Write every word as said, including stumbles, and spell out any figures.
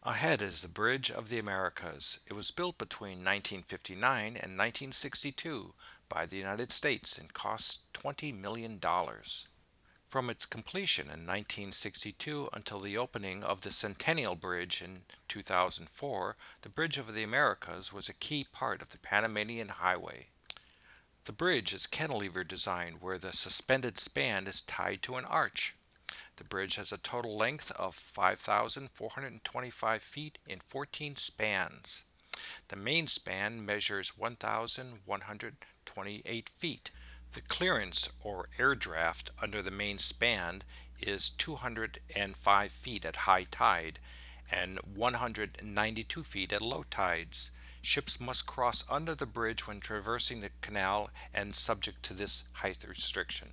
Ahead is the Bridge of the Americas. It was built between nineteen fifty-nine and nineteen sixty-two by the United States and cost twenty million dollars. From its completion in nineteen sixty-two until the opening of the Centennial Bridge in two thousand four, the Bridge of the Americas was a key part of the Panamanian Highway. The bridge is cantilever designed where the suspended span is tied to an arch. The bridge has a total length of five thousand four hundred twenty-five feet in fourteen spans. The main span measures one thousand one hundred twenty-eight feet. The clearance or air draft under the main span is two hundred five feet at high tide and one hundred ninety-two feet at low tides. Ships must cross under the bridge when traversing the canal and subject to this height restriction.